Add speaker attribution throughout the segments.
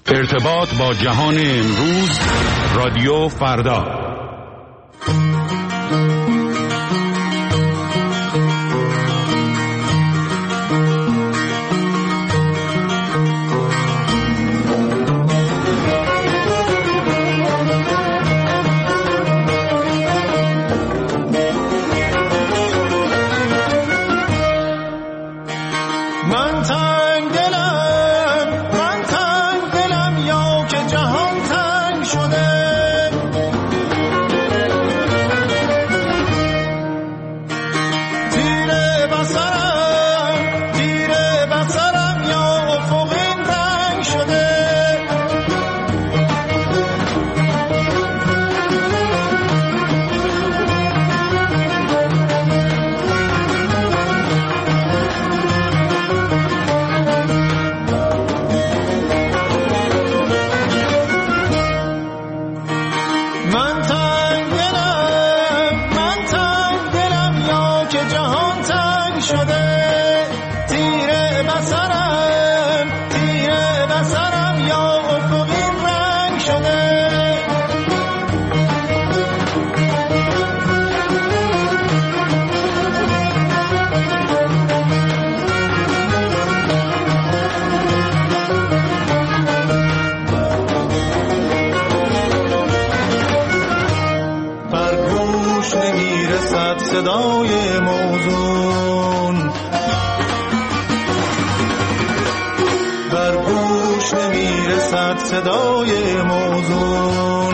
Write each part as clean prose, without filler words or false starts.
Speaker 1: ارتباط با جهان امروز، رادیو فردا.
Speaker 2: صدای موزون بر گوش نمیرسد، صدای موزون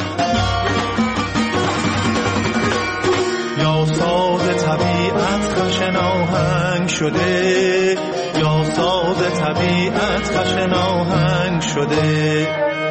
Speaker 2: یا ساز طبیعت خشن آهنگ شده، یا ساز طبیعت خشن آهنگ شده.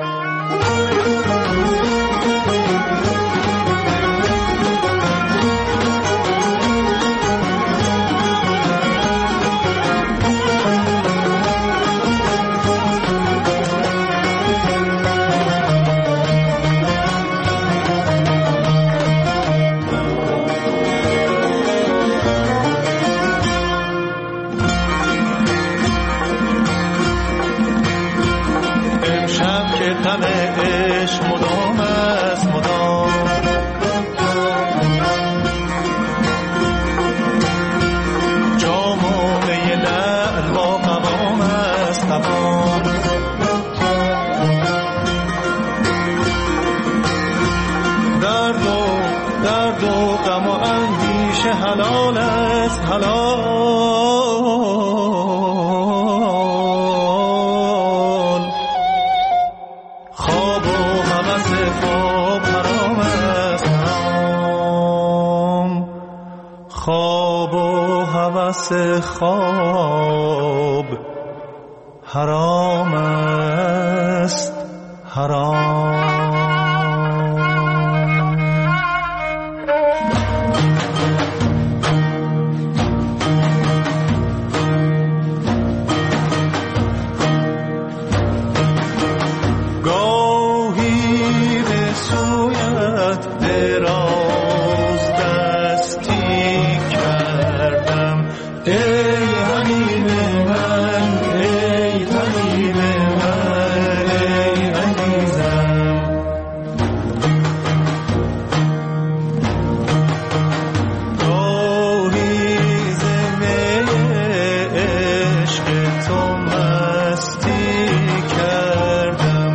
Speaker 2: غم عشق مدام است، مدام جام و می لعل با قوام است، قوام درد و غم و اندیشه حلال است، حلال خواب حرام است، حرام. گاهی به سویت دراز دستی کردم، ای حبیب من، ای حبیب من، ای عزیزم. گاهی ز می عشق تو مستی کردم،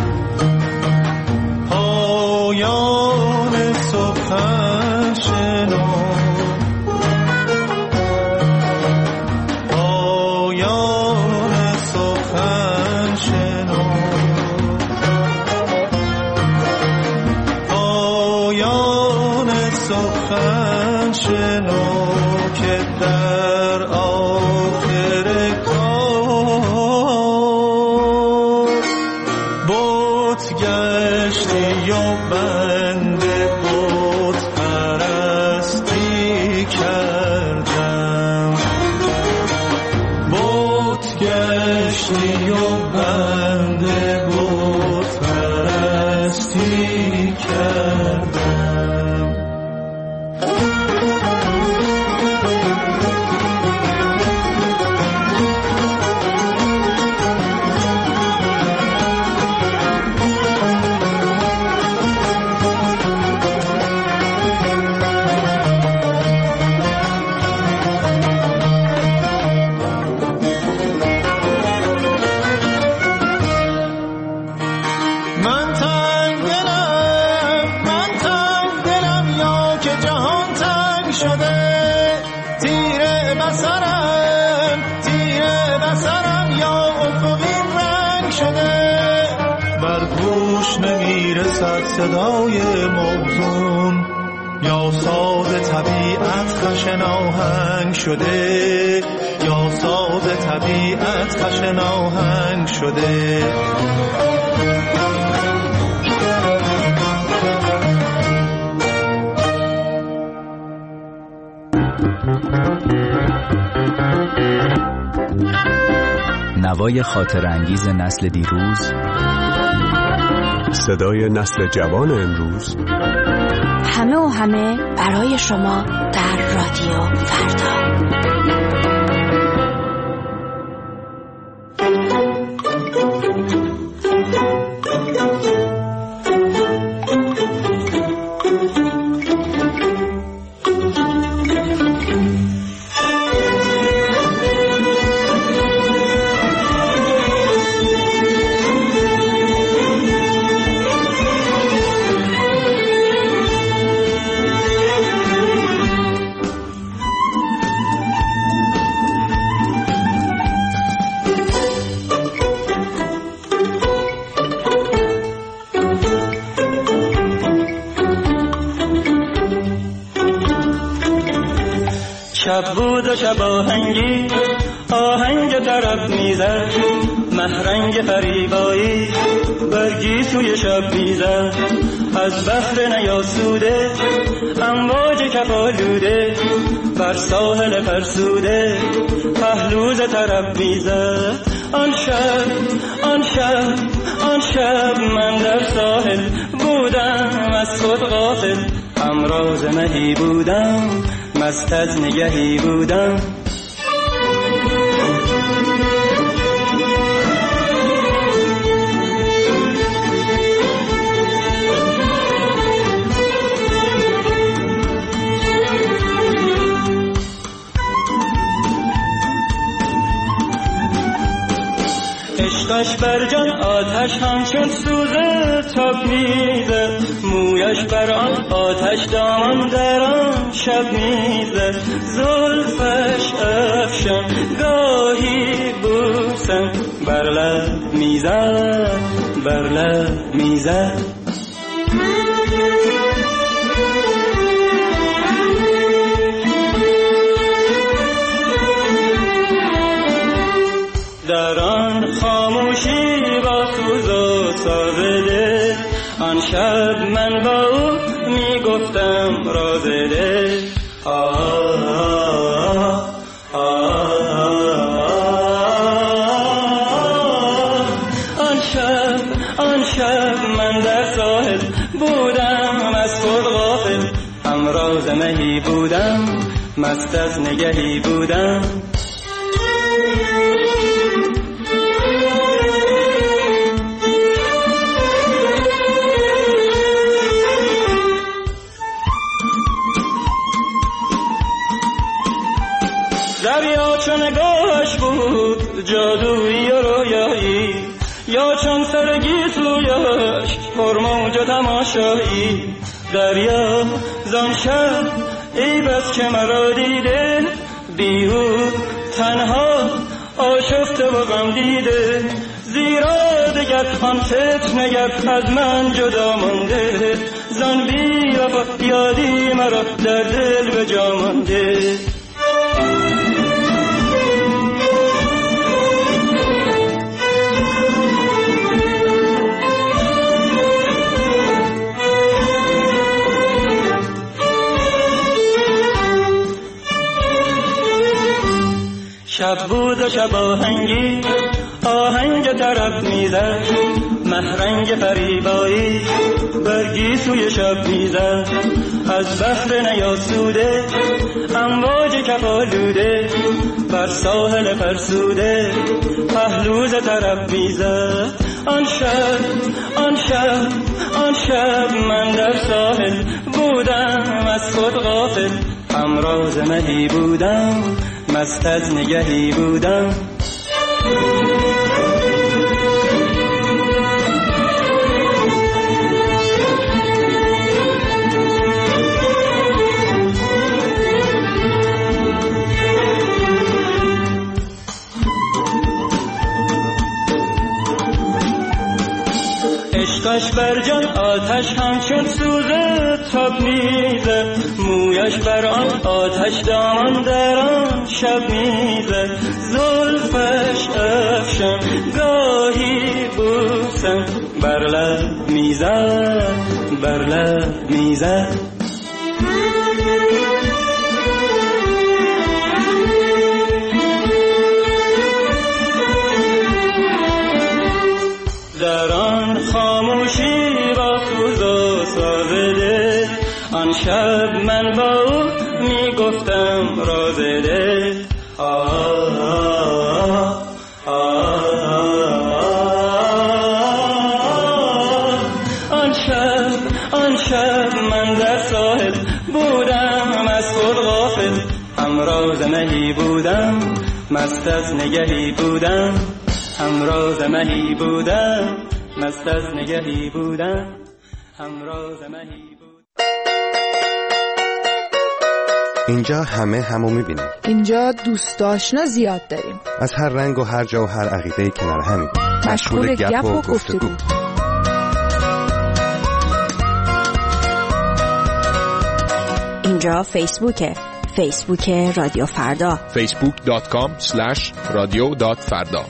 Speaker 2: پایان صبح شناسی سخن شنو که در آخر کار بت گشتی و بنده بت پرستی کردم، بت گشتی و بنده بت پرستی کردم. صدای موزون یا ساز طبیعت خشن آهنگ شده، یا ساز طبیعت خشن آهنگ شده.
Speaker 3: نوای خاطر انگیز نسل دیروز،
Speaker 4: صدای نسل جوان امروز،
Speaker 5: همه و همه برای شما در رادیو فردا.
Speaker 6: شب بود و شب آهنگی آهنگ طرب میزد، محرنگ فریبایی برگی توی شب میزد، از بحر نیاسوده امواج کفالوده بر ساحل فرسوده پهلوز طرب میزد. آن شب آن شب آن شب من در ساحل بودم از خود غافل، همراز مهی بودم مست از نگهی بودم. عشقش بر جان آتش همچون سوزه تاب میزد، مویش بر آن آتش دامان در آن شب میزد، زلفش افشان گاهی بوسم بر لب میزد بر لب میزد. در آن خاموشی با سوز و ساز دل، آن شب من با او میگفتم راز دل. آن شب من در ساحل بودم از خود غافل، همراز مهی بودم مست از نگهی بودم. دریا چون نگاهش بود جادویی و رویایی، یا چون سرگی تویش پرموج و تماشایی. دریا زان شب ای بس که مرا دیده، بیهود تنها آشفته و غم دیده، زیرا دگر آن فتنه از من جدا مانده، زان بی وفا یادی مرا در دل به جا مانده. شب بود و شب آهنگی آهنگ طرب میزد، محرنگ فریبایی برگی سوی شب میزد. از بحر نیاسوده امواج کفالوده بر ساحل فرسوده پهلوز طرب میزد. آن شب من در ساحل بودم از خود غافل، همراز مهی بودم مست از نگهی بودم. عشقش بر جان آتش همچون سوزه تاب میزه، مویش بر آن آتش دامان در آن شب میزه. زلفش افشان گاهی بوسم بر لب میزد، بر لب میزد. در آن خاموشی با سوز و سازده، آن شب من با او میگفتم راز دل. آن شب من در ساحل بودم از خود غافل، همراز مهی بودم مست از نگهی بودم. همراز مهی بودم مست از نگهی بودم. همراز مهی بودم.
Speaker 4: اینجا همه همو میبینیم.
Speaker 7: اینجا دوست آشنا زیاد داریم،
Speaker 4: از هر رنگ و هر جا و هر عقیده‌ای کنار همیم،
Speaker 7: مشغول گپ و گفتگو.
Speaker 5: اینجا فیسبوک رادیو فردا،
Speaker 8: facebook.com/radio.farda.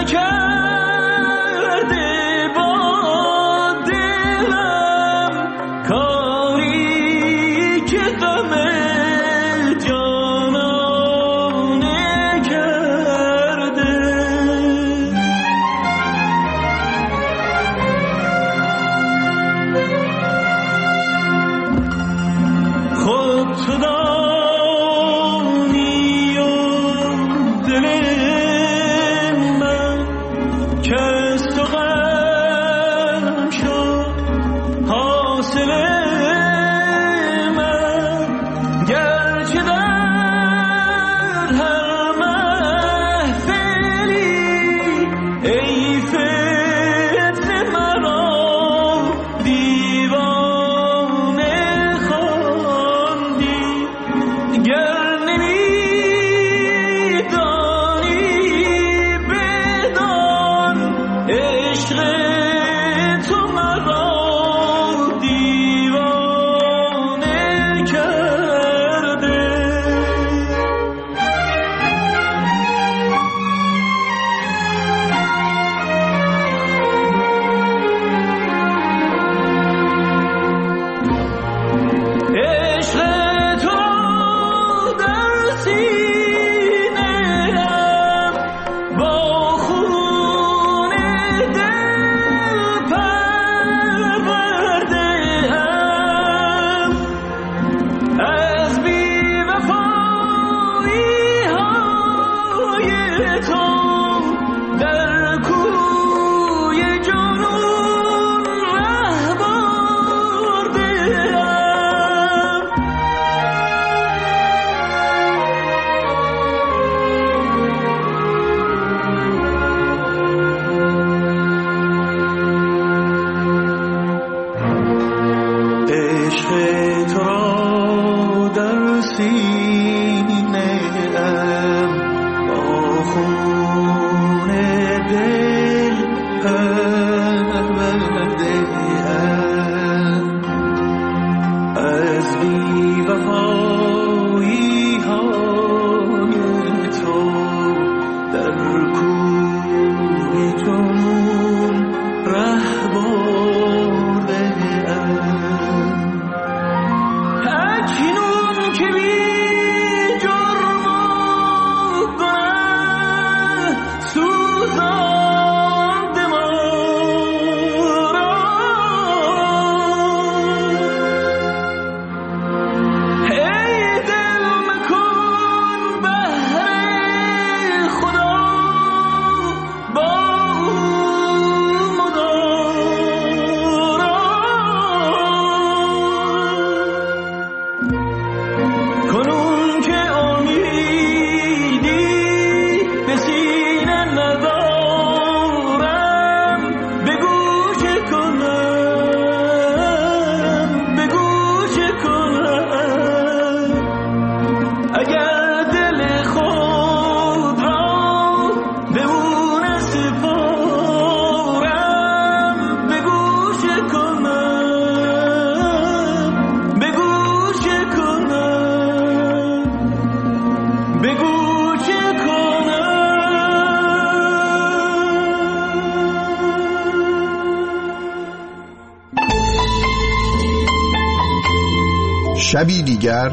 Speaker 8: شبی دیگر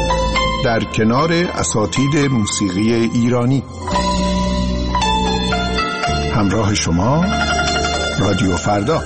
Speaker 8: در کنار اساتید موسیقی ایرانی. همراه شما رادیو فردا.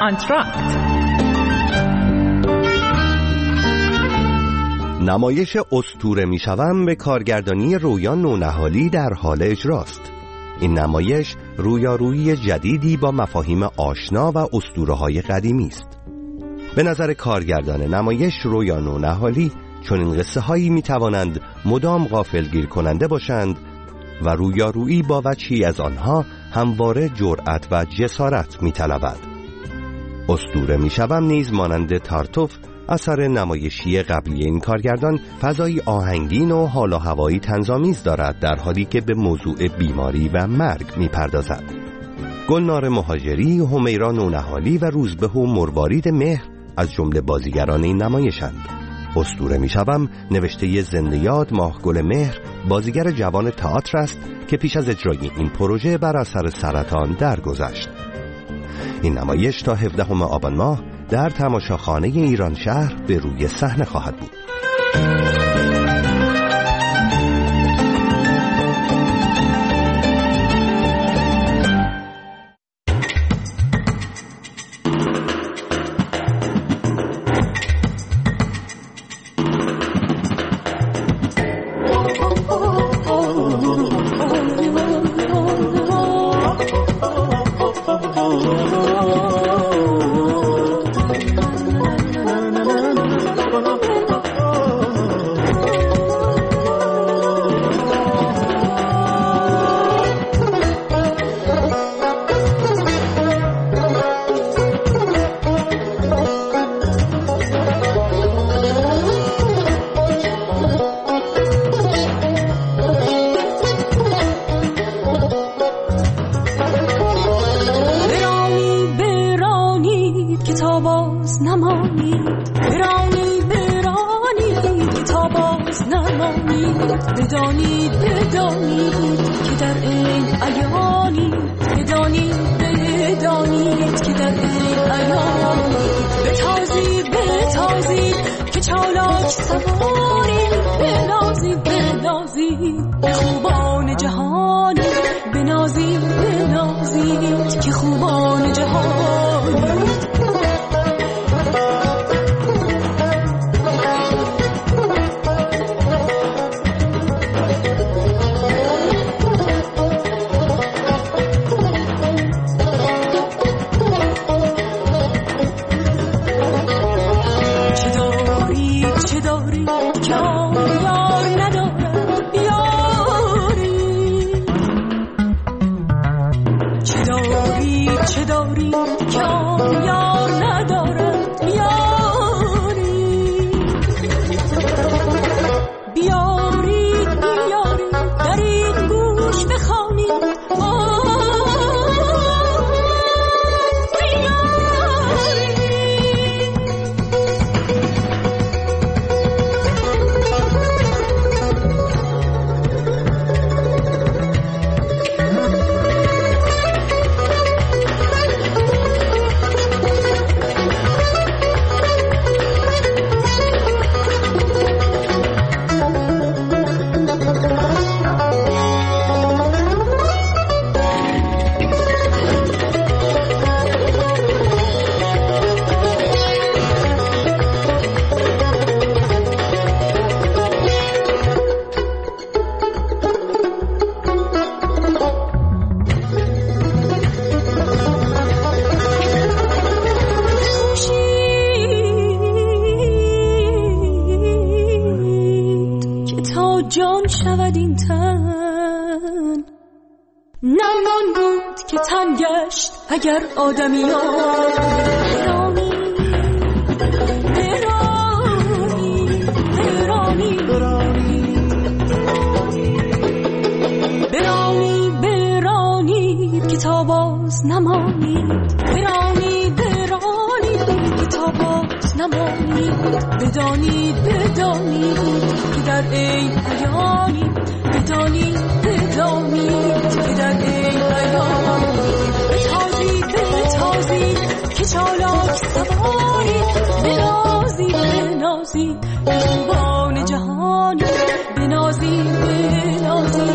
Speaker 7: آنتراکت.
Speaker 4: نمایش اسطوره میشوم به کارگردانی رویا نونهالی در حال اجراست. این نمایش رویارویی جدیدی با مفاهیم آشنا و اسطوره‌های قدیمی است. به نظر کارگردان نمایش رویا نونهالی چون این قصه هایی می توانند مدام غافلگیر کننده باشند و رویارویی با وجهی از آنها همواره جرأت و جسارت می طلبد. اسطوره می شوم نیز مانند تارتوف اثر نمایشی قبلی این کارگردان فضایی آهنگین و حال و هوایی طنزآمیز دارد، در حالی که به موضوع بیماری و مرگ می پردازد. گلنار مهاجری، همیرا نونهالی و روزبه و مروارید مهر از جمله بازیگران این نمایشند. اسطوره میشوم نوشته زنده‌یاد ماهگل مهر، بازیگر جوان تئاتر است که پیش از اجرای این پروژه بر اثر سرطان درگذشت. این نمایش تا 17 آبان ماه در تماشاخانه ایران شهر به روی صحنه خواهد بود.
Speaker 9: اگر آدمی ها برانی که تا باز نمانید، برانی که تا باز نمانید، بدانید که در این عیانی، بدانید که در این عیانی، بتازید که چالاک سواری، بنازید به خوبان جهانی، بنازید